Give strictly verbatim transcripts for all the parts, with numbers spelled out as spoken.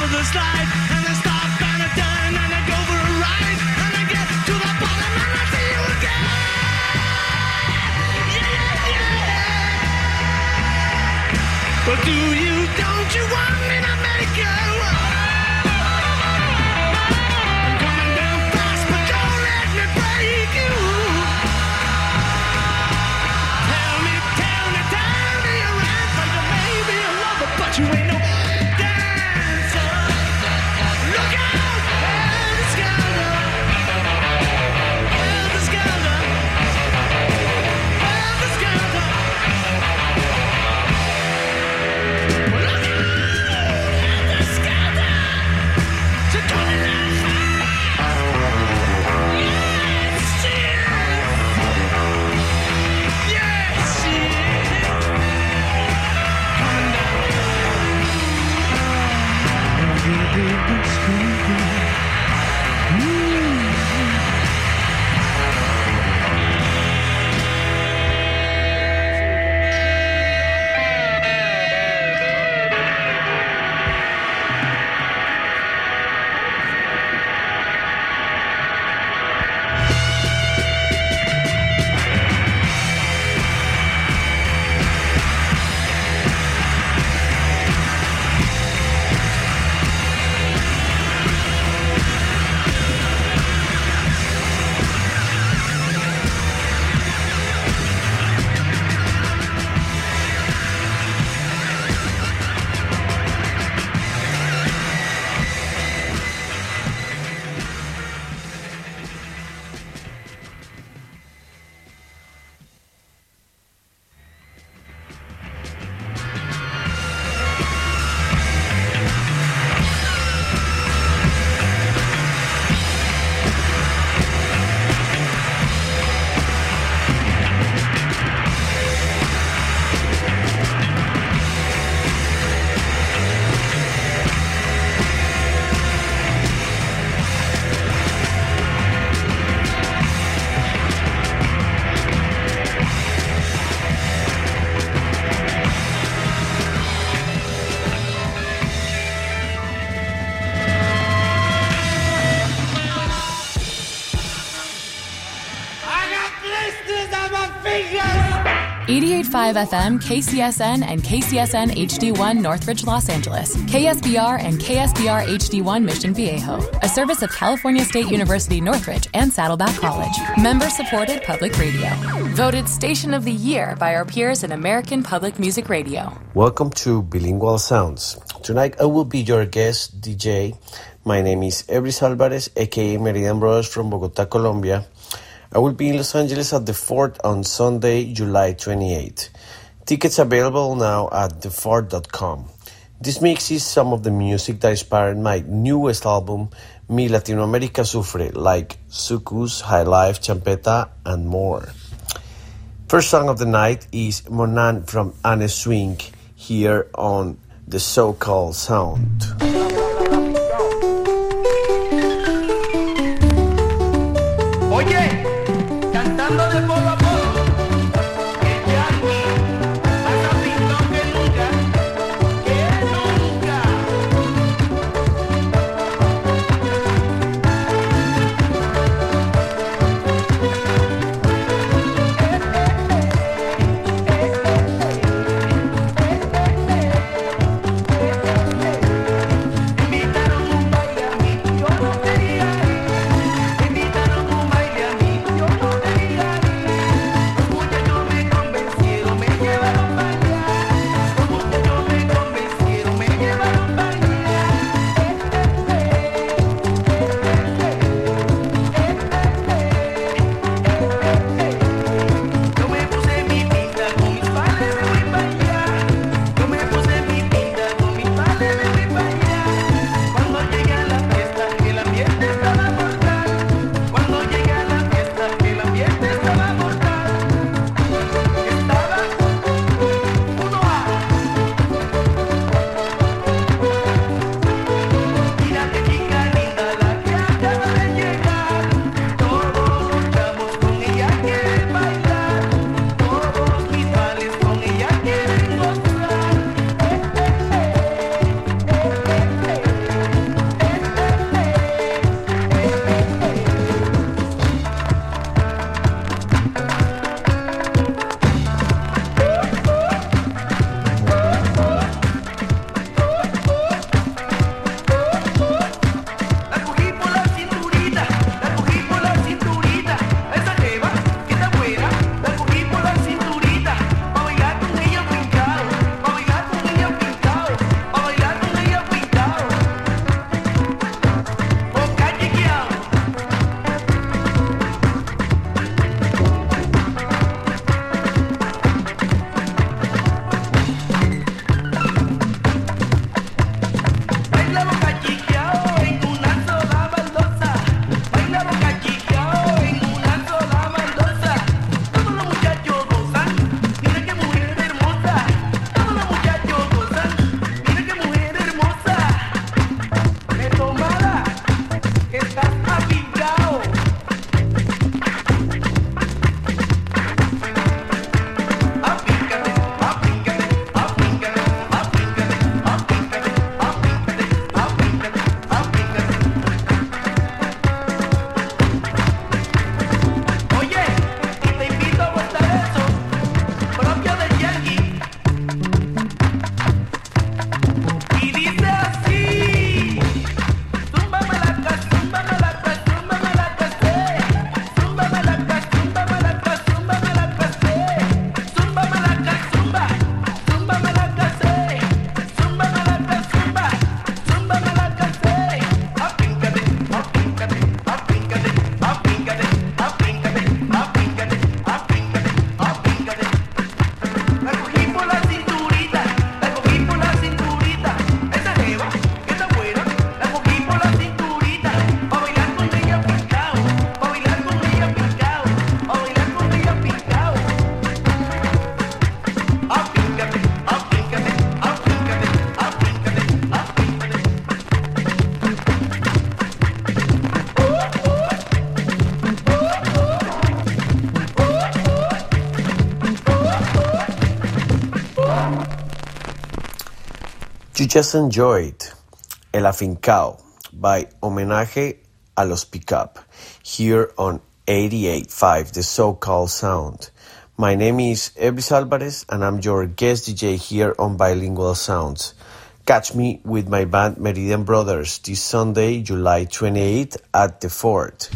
for the slide, and I stop and I turn and I go for a ride, and I get to the bottom and I see you again. Yeah, yeah. But do you, don't you want me to make you? I'm coming down fast, but don't let me break you. Tell me, tell me, tell me you're right, like a baby, a lover, but you ain't no dancer. Look out, helter skelter, helter skelter, helter skelter. Look out, helter skelter. So don't let it fast. Yes, she is. Yes, she is. Coming down. eighty-eight point five F M, K C S N, and K C S N H D one Northridge, Los Angeles. K S B R and K S B R H D one Mission Viejo. A service of California State University Northridge and Saddleback College. Member-supported public radio. Voted Station of the Year by our peers in American Public Music Radio. Welcome to Bilingual Sounds. Tonight I will be your guest D J. My name is Ebris Alvarez, aka Meridian Brothers from Bogota, Colombia. I will be in Los Angeles at the Fort on Sunday, July twenty-eighth. Tickets available now at the fort dot com. This mix is some of the music that inspired my newest album, Mi Latinoamérica Sufre, like Sucus, High Life, Champeta, and more. First song of the night is Monan from Anne Swing, here on the So-Called Sound. Oye, cantando de poco a poco, el Yankee más apintón que nunca, que nunca. You just enjoyed El Afincao by Homenaje a los Pickup here on eighty-eight point five, the so-called sound. My name is Ebris Alvarez and I'm your guest D J here on Bilingual Sounds. Catch me with my band Meridian Brothers this Sunday, July twenty-eighth at the Fort.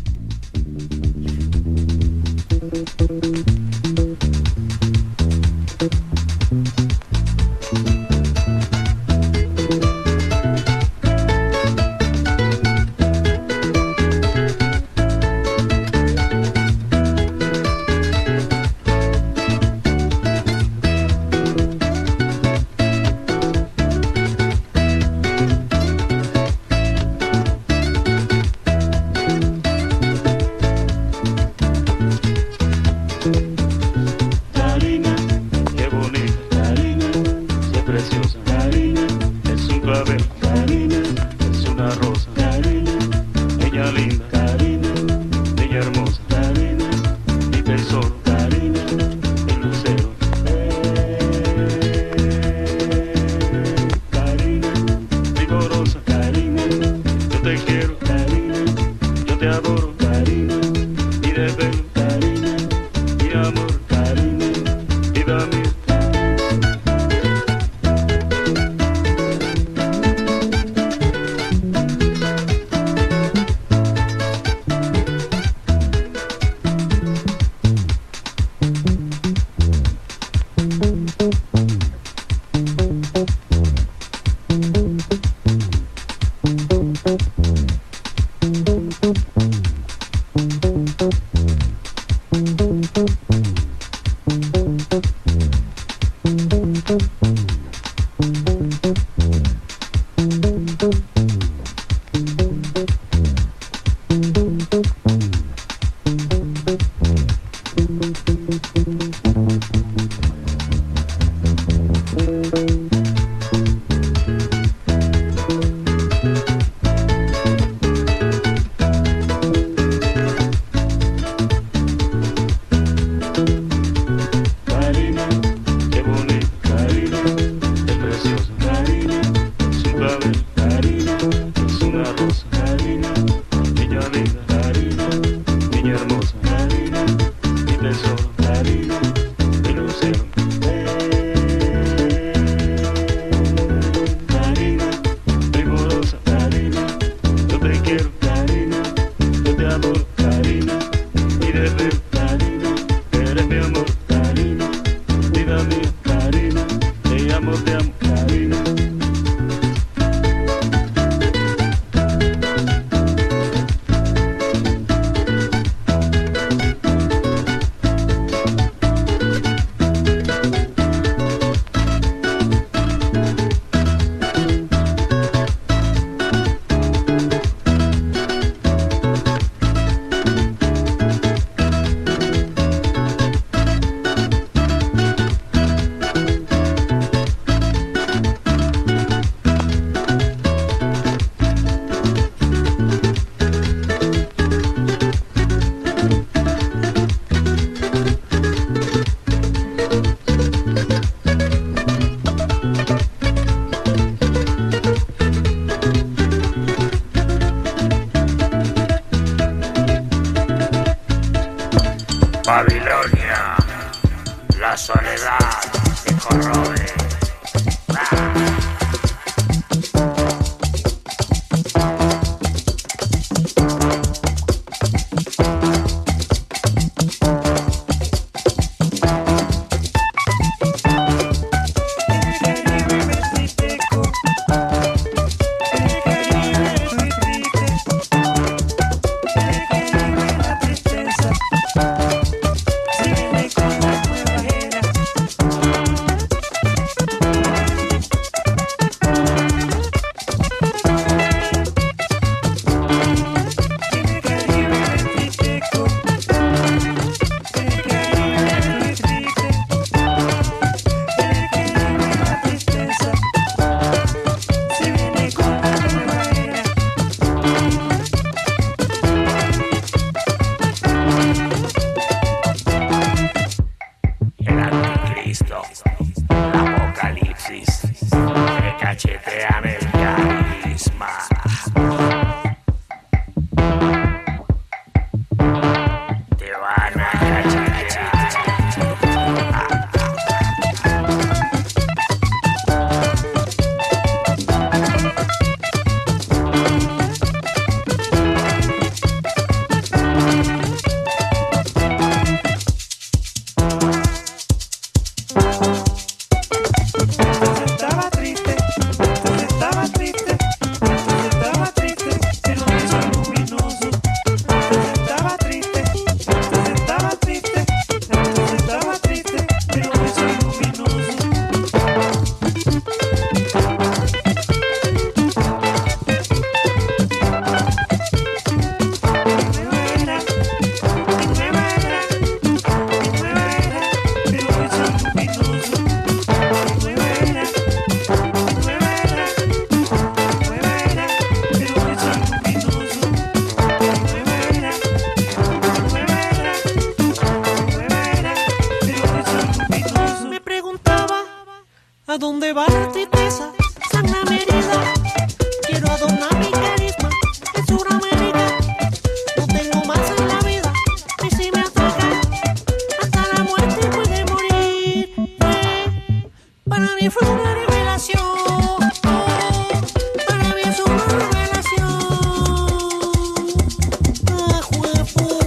Babilonia, la soledad que corroe. dónde va la tristeza? Sangra mi herida. Quiero adornar mi carisma en Sudamérica. No tengo más en la vida, y si me acercan, hasta la muerte puede morir. Eh, para mí fue una revelación. Para mí es una revelación. Ah, jueputa.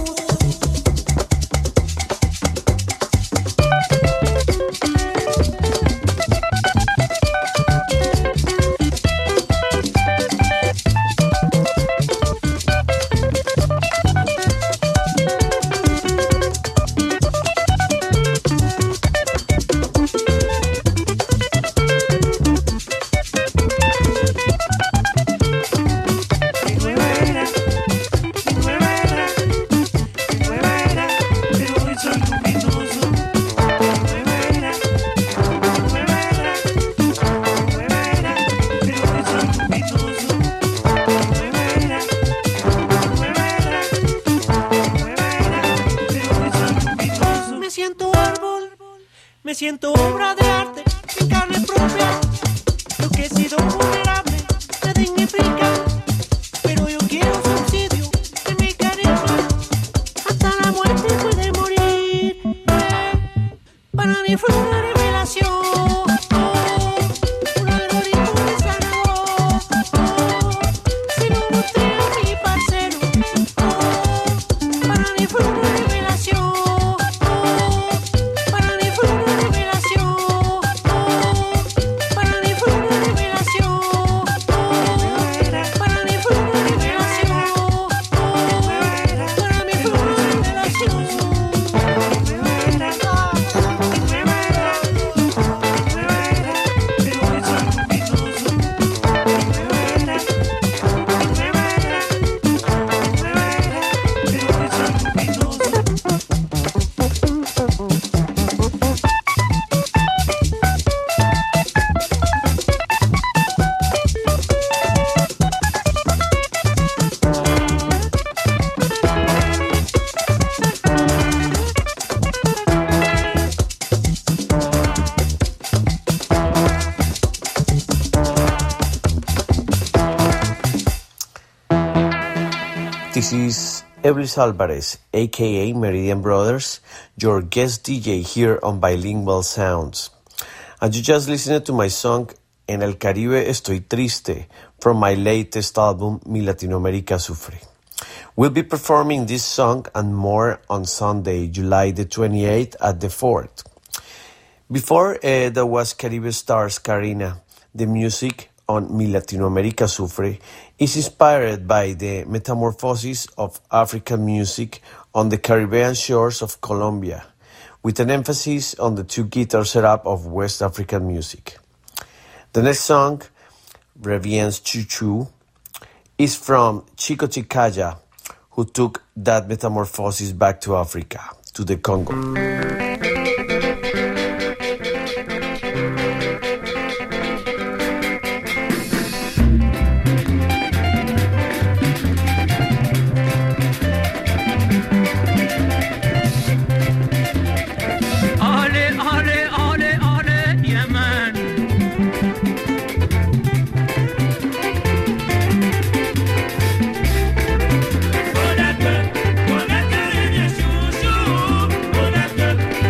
Me siento árbol, me siento obra de arte, en carne propia. Lo que he sido vulnerable se dignifica, pero yo quiero subsidio de mi carisma. Hasta la muerte puede morir. Eh, para mí fue una revelación. Oh, un algoritmo de sanador. Oh, si lo mostré a mi parcero. Oh, para mí fue una revelación. Para mí fue una revelación. Para mí fue una revelación. Para mí fue una revelación. Para mí fue una revelación. This is Eblis Alvarez, aka Meridian Brothers, your guest D J here on Bilingual Sounds. And you just listened to my song En el Caribe Estoy Triste from my latest album Mi Latinoamérica Sufre. We'll be performing this song and more on Sunday, July the twenty-eighth at the Fort. Before uh, there was Caribe Stars Karina. The music on Mi Latinoamérica Sufre is inspired by the metamorphosis of African music on the Caribbean shores of Colombia, with an emphasis on the two-guitar setup of West African music. The next song, Reviens Chuchu, is from Chico Chicaya, who took that metamorphosis back to Africa, to the Congo. Bonaka, bonaka, reviens chouchou. Bonaka,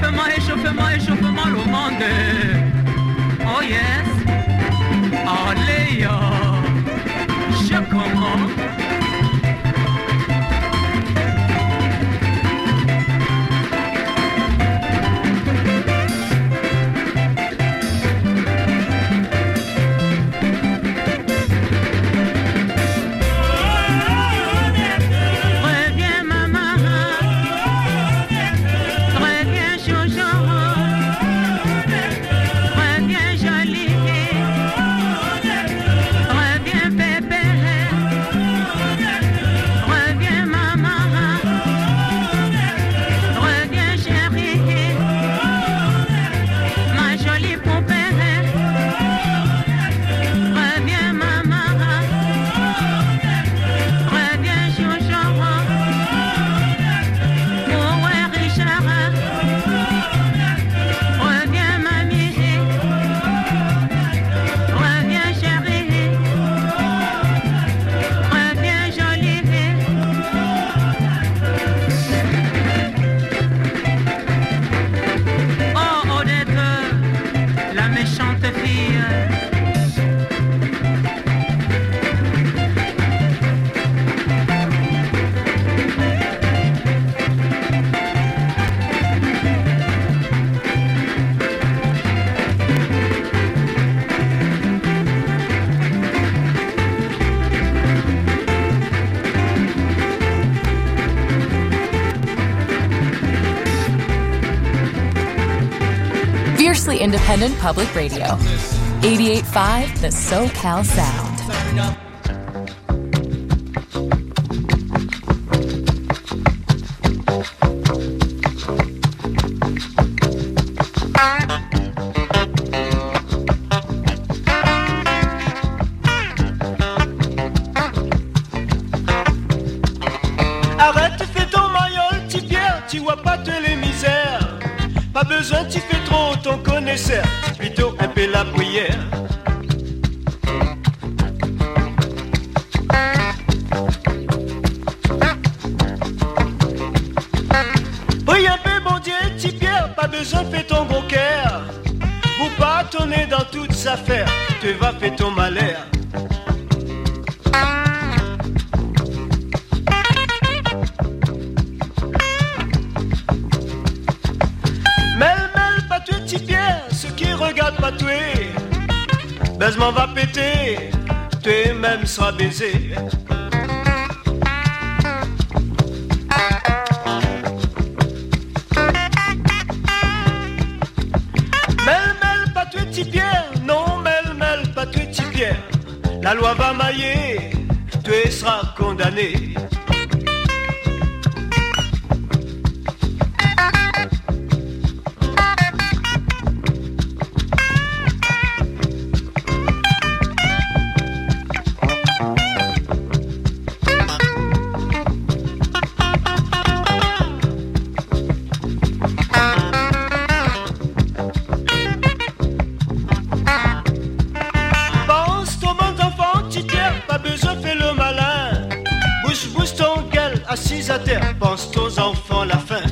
échauffement, échauffement, échauffement le monde. Oh yes. Allez, je commence. Fiercely independent public radio. eighty-eight point five The SoCal Sound. Arrête, fais ton mariole, petit Pierre, tu vois pas de les misères. Pas besoin, tu fais trop ton connaisseur, c'est plutôt un peu la bruyère. Oui, un peu, bon Dieu, petit Pierre, pas besoin, fais ton gros cœur. Vous pas tourner dans toutes affaires, tu vas faire ton malheur. Regarde pas toi, baisement va péter, toi-même sera baisé. Mêle, mêle, pas toi, petit Pierre, non, mêle, mêle, pas toi, petit Pierre. La loi va mailler, toi seras condamné. Assise à terre, pense aux enfants la faim.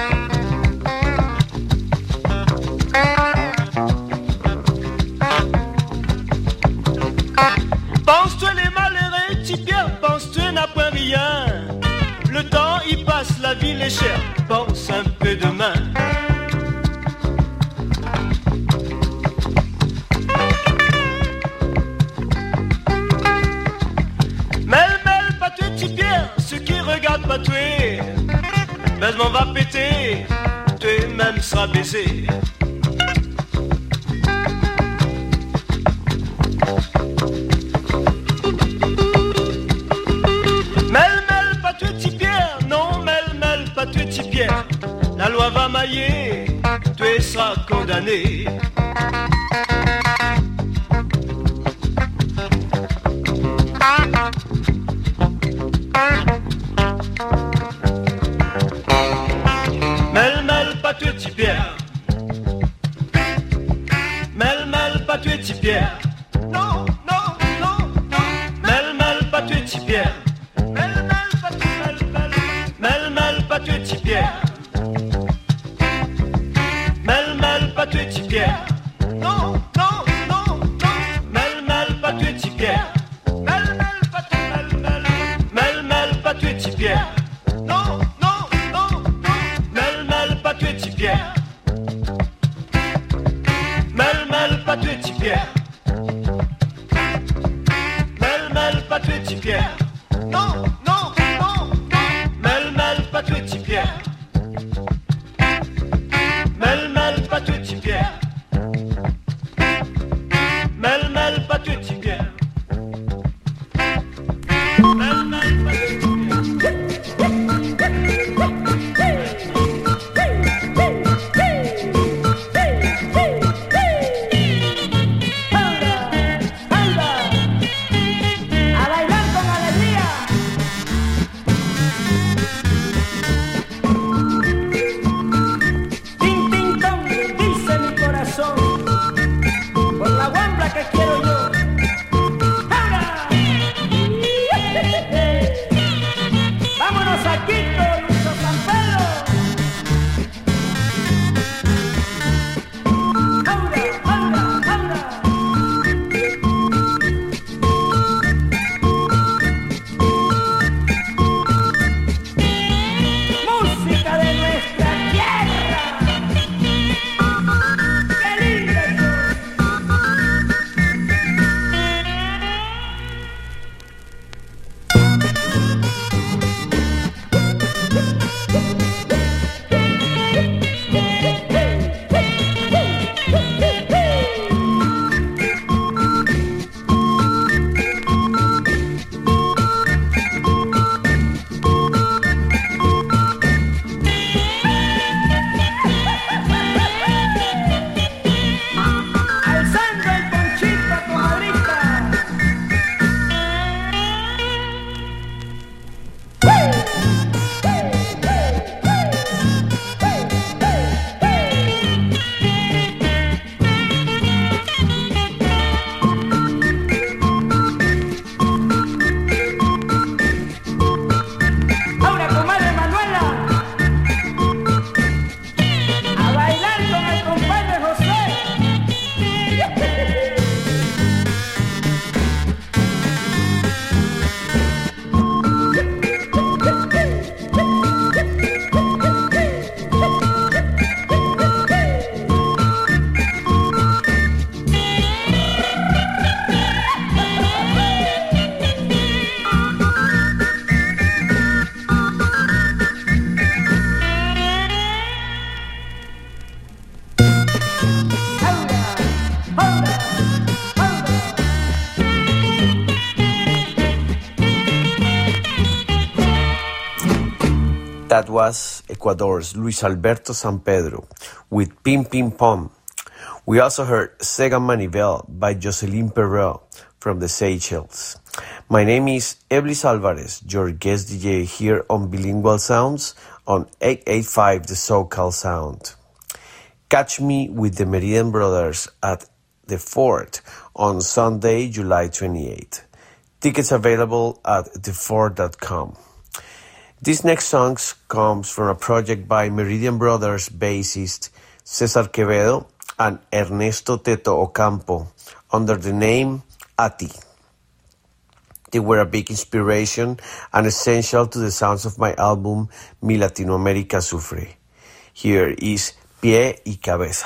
Pense-toi les malheureux, petit Pierre, pense-toi n'a point rien. Le temps il passe, la vie est chère, pense un peu demain. Regarde pas toi, baisement va péter, toi-même sera baisé. Mêle, mêle, pas toi, petit Pierre, non, mêle, mêle, pas toi, petit Pierre. La loi va mailler, toi seras condamné. Mêle, mêle, pas toi, petit Pierre. Mêle, mêle, pas toi, petit Pierre. Non, non, non, non. Mêle, mêle, pas toi, petit Pierre. Mêle, mêle, pas toi, mêle, mêle. Mêle, mêle, pas toi, petit Pierre. Patouille-Pierre. Non, non, non, non. Mel, mel, Patouille-Pierre. Mel, mel, Patouille, mel, mel. Mel, mel, Patouille-Pierre. Non, non, non, non. Mel, mel, Patouille-Pierre. Mel, mel, Patouille-Pierre. Mel, mel, Patouille-Pierre. Non, non, non, non. Mel, mel, Patouille-Pierre. Mel, mel, Patouille-Pierre. Mel, mel, Patouille-Pierre. Mel, mel, That was Ecuador's Luis Alberto San Pedro with Pim Pim Pom. We also heard Sega Manivel by Jocelyn Perreault from the Seychelles. My name is Eblis Alvarez, your guest D J here on Bilingual Sounds on eight eighty-five The SoCal Sound. Catch me with the Meridian Brothers at the Fort on Sunday, July twenty-eighth. Tickets available at the fort dot com. This next song comes from a project by Meridian Brothers bassist Cesar Quevedo and Ernesto Teto Ocampo under the name Ati. They were a big inspiration and essential to the sounds of my album Mi Latinoamérica Sufre. Here is Pie y Cabeza.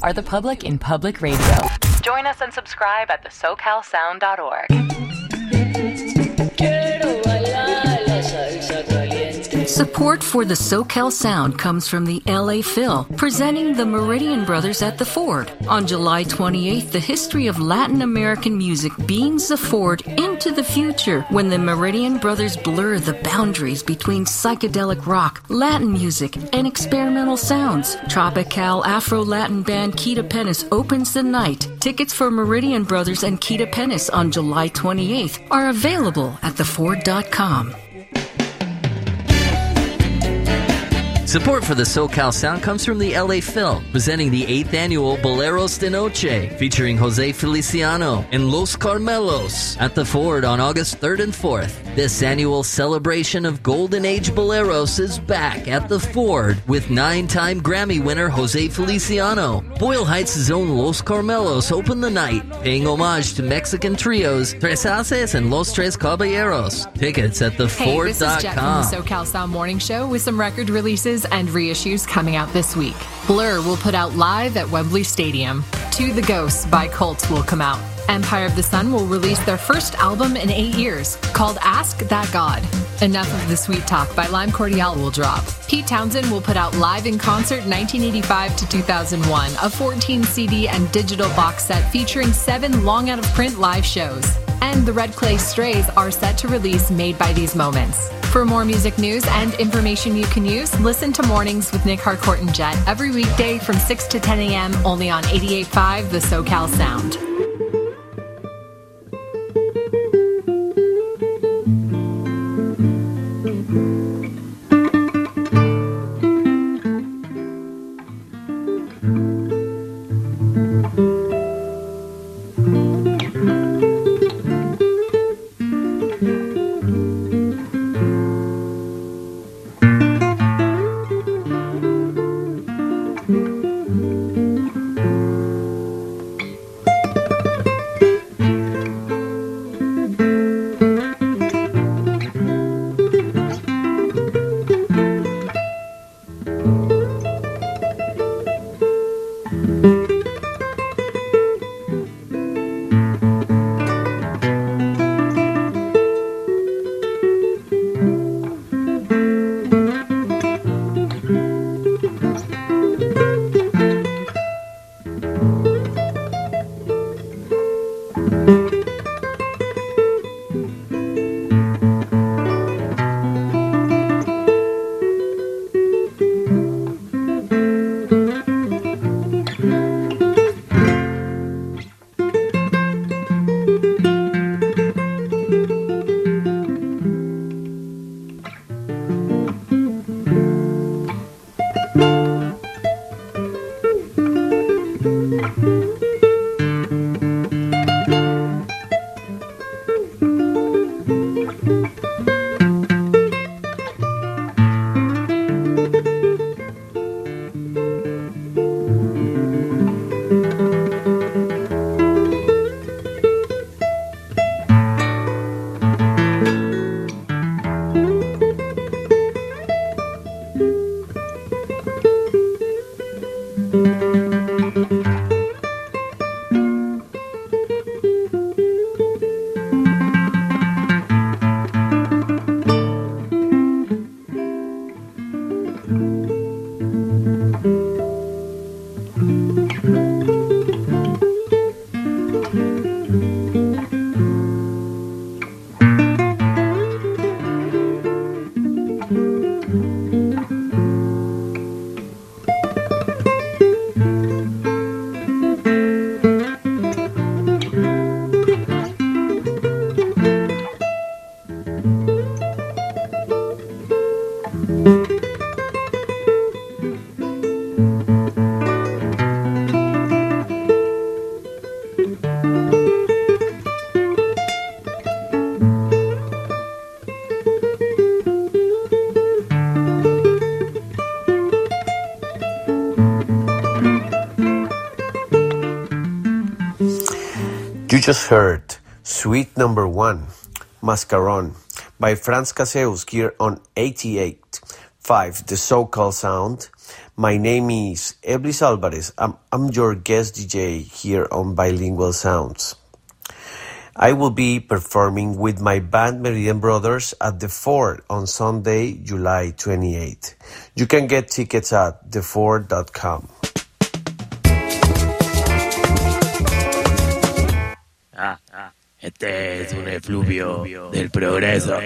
are the public in public radio. Join us and subscribe at the so cal sound dot org. Support for the SoCal Sound comes from the L A Phil, presenting the Meridian Brothers at the Ford. On July twenty-eighth, the history of Latin American music beams the Ford into the future when the Meridian Brothers blur the boundaries between psychedelic rock, Latin music, and experimental sounds. Tropical Afro-Latin band Kita Penis opens the night. Tickets for Meridian Brothers and Kita Penis on July twenty-eighth are available at the ford dot com. Support for the SoCal Sound comes from the L A Phil, presenting the eighth annual Boleros de Noche, featuring Jose Feliciano and Los Carmelos at the Ford on August third and fourth. This annual celebration of Golden Age Boleros is back at the Ford with nine-time Grammy winner Jose Feliciano. Boyle Heights' own Los Carmelos open the night, paying homage to Mexican trios Tres Haces and Los Tres Caballeros. Tickets at the ford dot com. Hey, this is Jet from the SoCal Sound Morning Show with some record releases and reissues coming out this week. Blur will put out Live at Wembley Stadium. To the Ghosts by Cult will come out. Empire of the Sun will release their first album in eight years, called Ask That God. Enough of the Sweet Talk by Lime Cordiale will drop. Pete Townsend will put out Live in Concert nineteen eighty-five to two thousand one, a fourteen C D and digital box set featuring seven long-out-of-print live shows. And the Red Clay Strays are set to release Made by These Moments. For more music news and information you can use, listen to Mornings with Nick Harcourt and Jet every weekday from six to ten a.m. only on eighty-eight point five The SoCal Sound. You just heard Suite Number One, Mascaron, by Franz Caseus here on eighty-eight point five The SoCal Sound. My name is Eblis Alvarez. I'm, I'm your guest D J here on Bilingual Sounds. I will be performing with my band Meridian Brothers at The Ford on Sunday, July twenty-eighth. You can get tickets at the ford dot com. Ah, ah, este es un efluvio del progreso.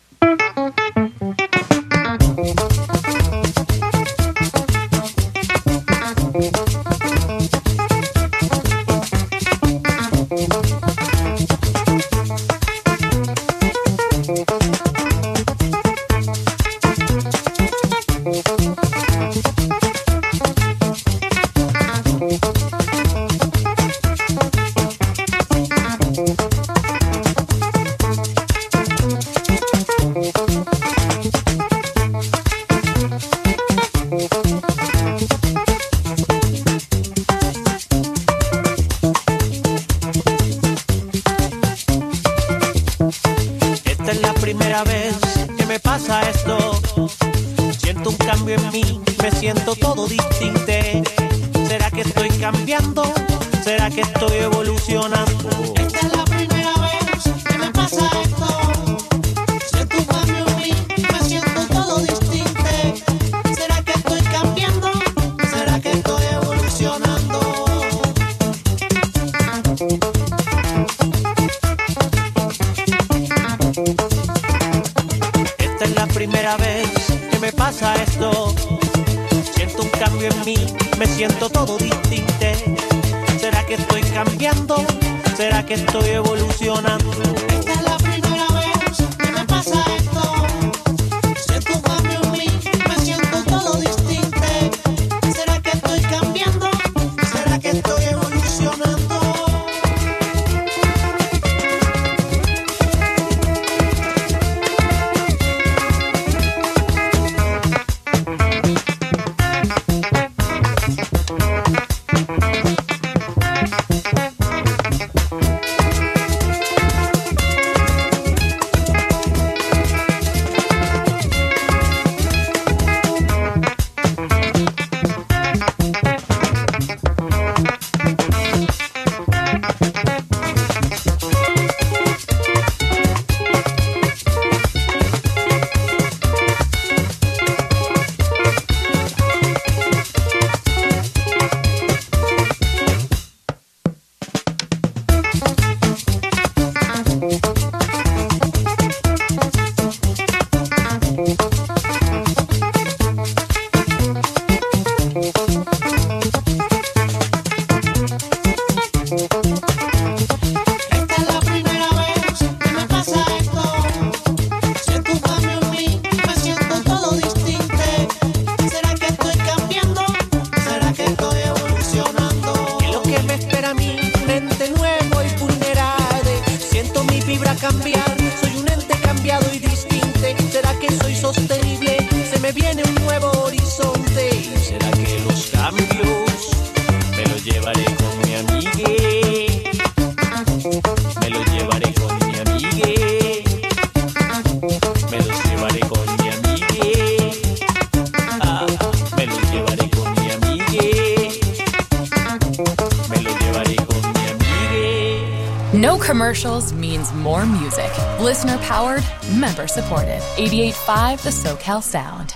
Commercials means more music. Listener powered, member supported. eighty-eight point five The SoCal Sound.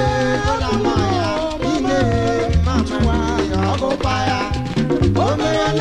Oh,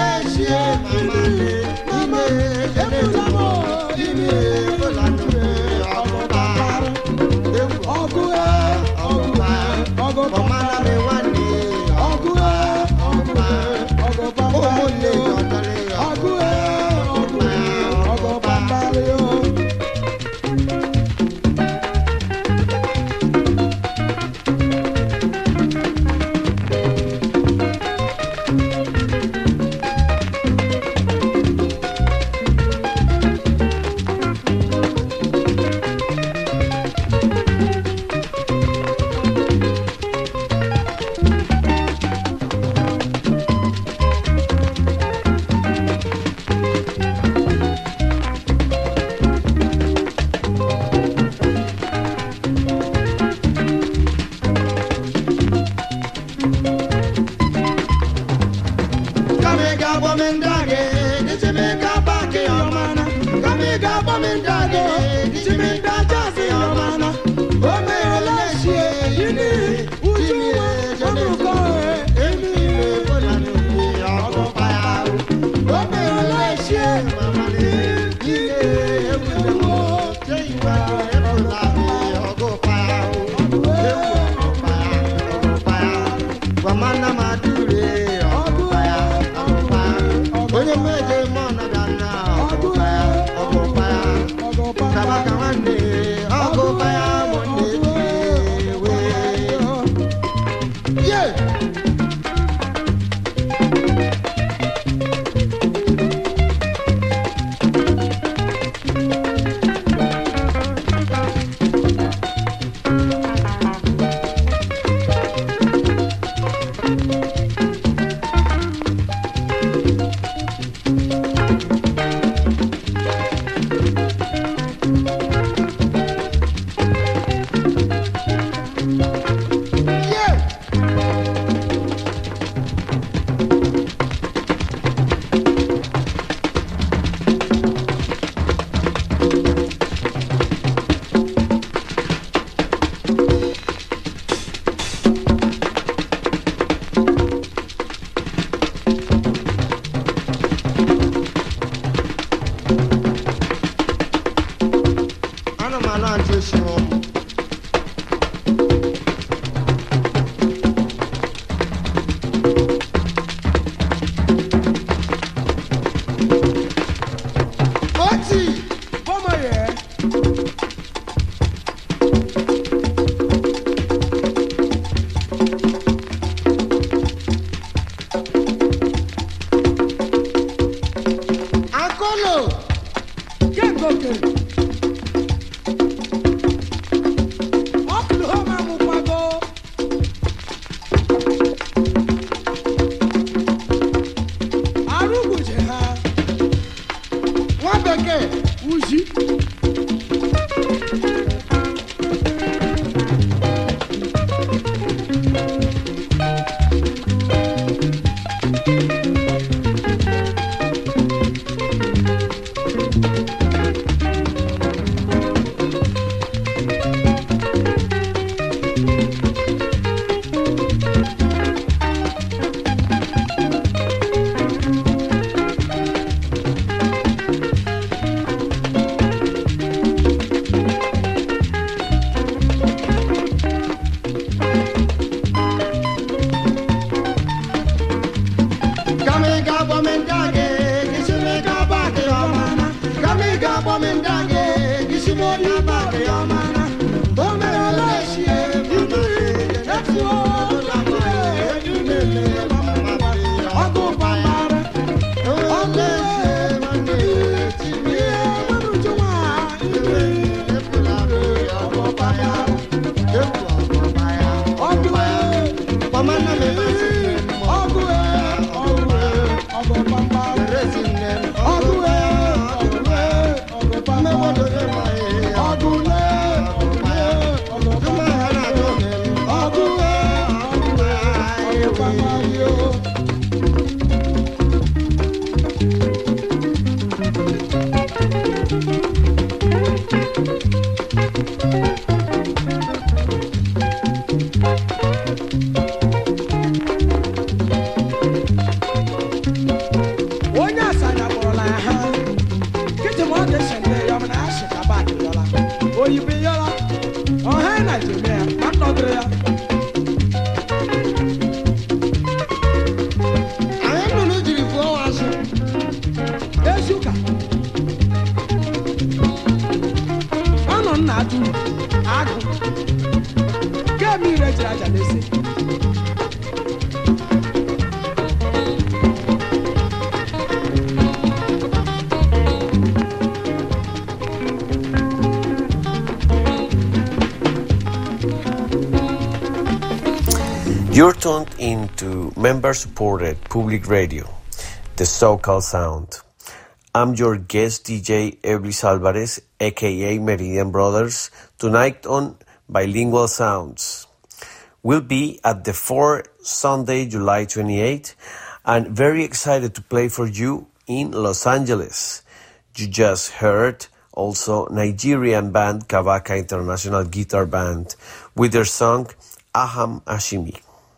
You're tuned into member-supported public radio, the SoCal Sound. I'm your guest D J, Eblis Alvarez, aka Meridian Brothers, tonight on Bilingual Sounds. We'll be at the Ford Sunday, July twenty-eighth, and very excited to play for you in Los Angeles. You just heard also Nigerian band Kavaka International Guitar Band with their song Aham Ashimi.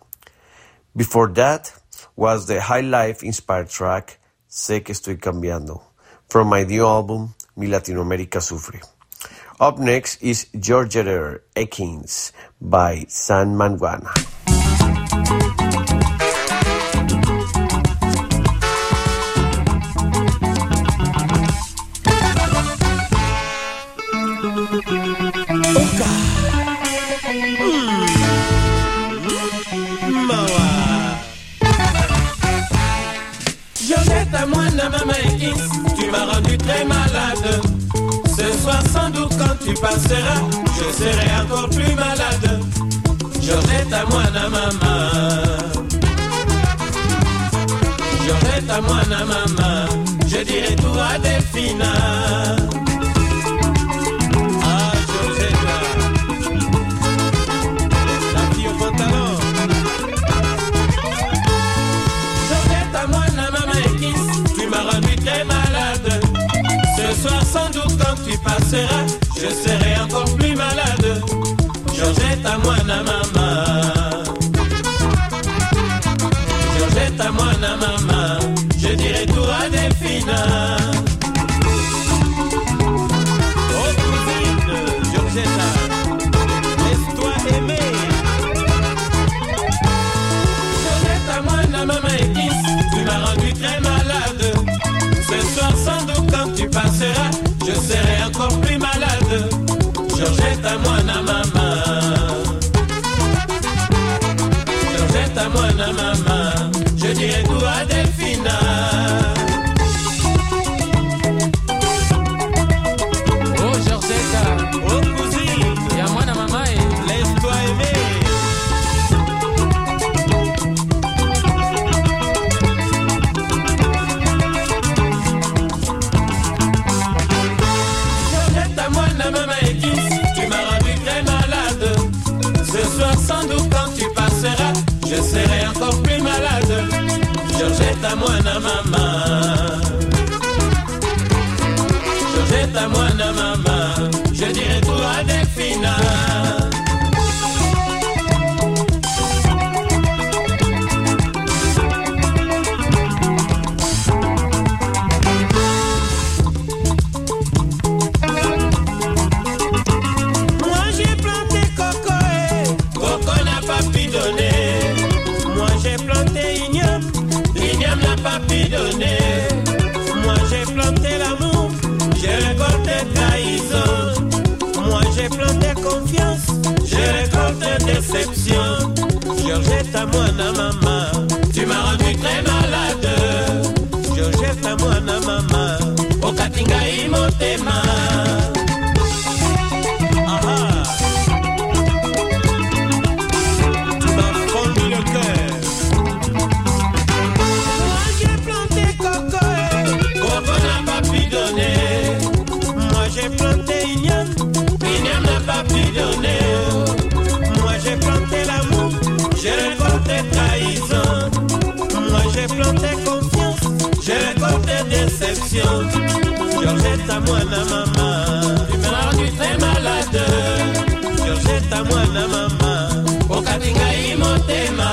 Before that was the High Life inspired track Sé que estoy cambiando from my new album Mi Latinoamérica Sufre. Up next is Georgia Ekins by San Manguana. Georgette Moana Mama Ekins, tu m'as rendu très malade. Ce soir sans doute quand tu passeras, je serai encore plus malade. Georgette Moana Mama, Georgette Moana Mama, je dirai tout à Delphina. Ah Georgette, la fille au pantalon. Georgette Moana Mama Ekins, tu m'as rendu très malade. Ce soir sans doute quand tu passeras, je serai encore plus malade. Georgette Moana Mama, Georgette Moana Mama, je dirai tout à Delphina. Oh cousine, Georgette, laisse-toi aimer. Georgette Moana Mama Ekins, tu m'as rendu très malade. Ce soir sans doute quand tu passeras, je serai encore plus malade. Georgette Moana Mama, Georgette Moana Mama, je dirai tout à Delphina. Oh Georgette, oh cousine, y'a Moana Mama et laisse-toi aimer. Georgette Moana Mama Ekins, tu m'as rendu très malade. Ce soir sans doute quand tu passeras, je serai encore plus malade. Georgette Moana Mama, Georgette Moana Mama, je dirai tout à Delphina. Moi j'ai planté coco et coco n'a pas pu donner. Moi j'ai planté igname, l'igname n'a pas pu donner. Moi j'ai planté l'amour, j'ai récolté trahison. Moi j'ai planté confiance, j'ai récolté déception. Georgette Moana Mama, tu m'as rendu très malade. Georgette Moana Mama, okatinga imotema. Ah tu m'as fondu le cœur. Moi j'ai planté coco et coco n'a pas pu donner. Moi j'ai planté igname, igname n'a pas pu donner. Moi j'ai planté l'amour, j'ai récolté trahison. Moi j'ai planté confiance, j'ai récolté déception. Georgette Moana Mama, tu m'as rendu très malade. Georgette Moana Mama, okatinga imotema.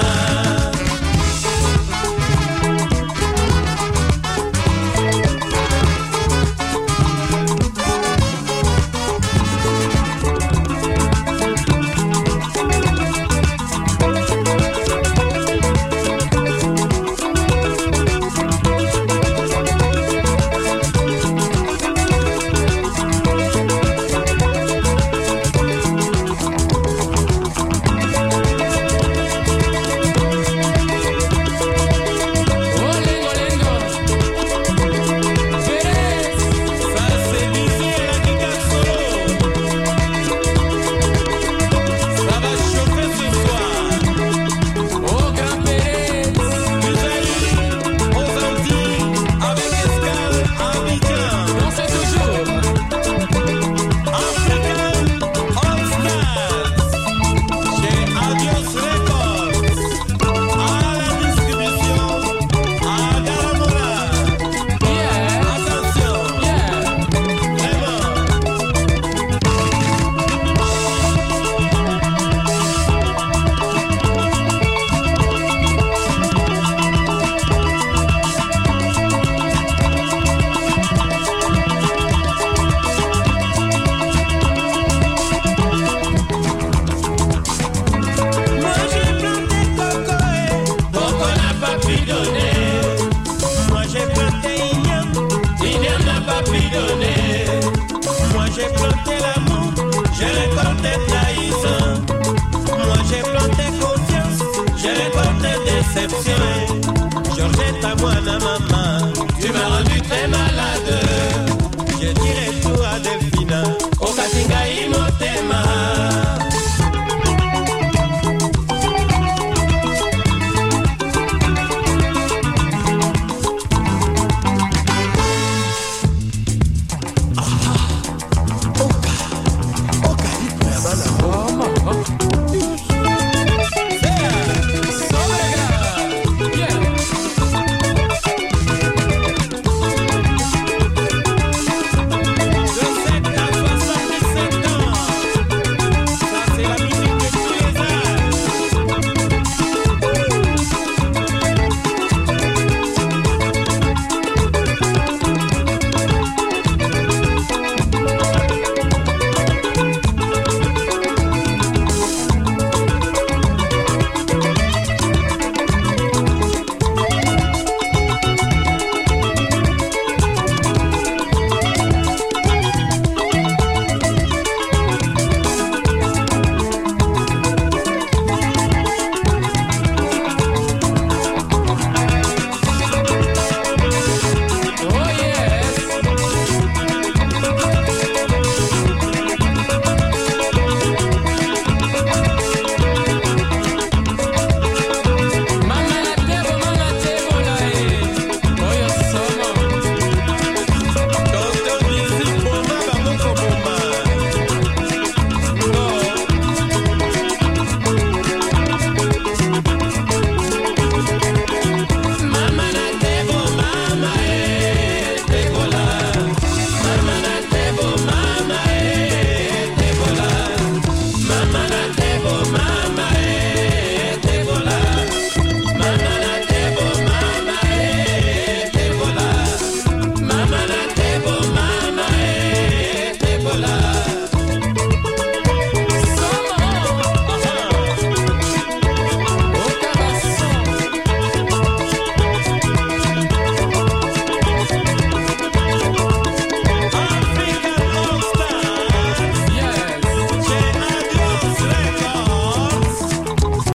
Decepción.